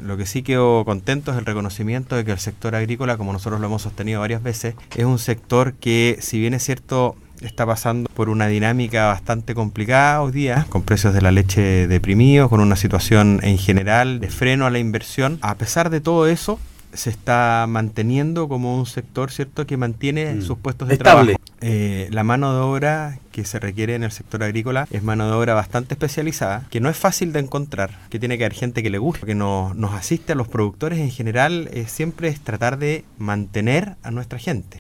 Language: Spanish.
Lo que sí quedo contento es el reconocimiento de que el sector agrícola, como nosotros lo hemos sostenido varias veces, es un sector que, si bien es cierto, está pasando por una dinámica bastante complicada hoy día, con precios de la leche deprimidos, con una situación en general de freno a la inversión. A pesar de todo eso, se está manteniendo como un sector, ¿cierto?, que mantiene sus puestos de estable trabajo. La mano de obra que se requiere en el sector agrícola es mano de obra bastante especializada, que no es fácil de encontrar, que tiene que haber gente que le guste, que nos asiste a los productores en general, siempre es tratar de mantener a nuestra gente.